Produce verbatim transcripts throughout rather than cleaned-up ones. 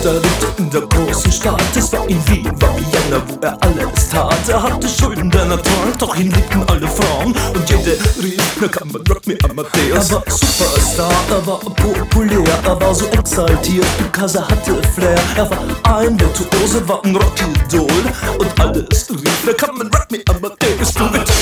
und er lebte in der großen Stadt. Es war in Wien, war Vienna, wo er alles tat. Er hatte Schulden, denn er trank, doch ihn liebten alle Frauen. Und jede rief, na kann man Rock Me Amadeus. Er war Superstar, er war populär, er war so exaltiert, because er hatte Flair. Er war ein Virtuose, war ein Rockidol und alles rief, na kann man Rock Me Amadeus. Du mit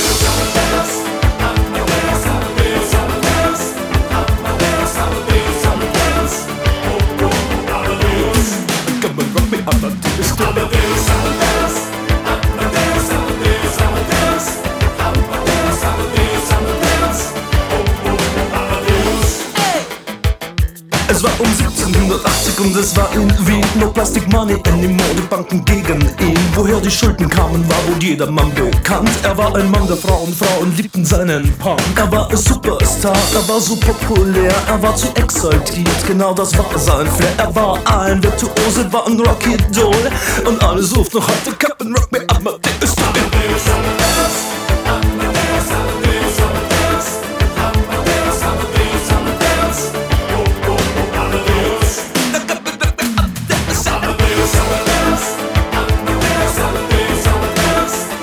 Es war um siebzehnhundertachtzig und es war in Wien. No Plastic Money anymore, die Banken gegen ihn. Woher die Schulden kamen, war wohl jedermann bekannt. Er war ein Mann der Frauen, Frauen liebten seinen Punk. Er war ein Superstar, er war so populär, er war zu exaltiert, genau das war sein Flair. Er war ein Virtuose, war ein Rockidol und alle suchten noch heute Captain Rock Me Amadeus.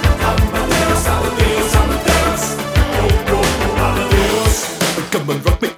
Come on, rock me.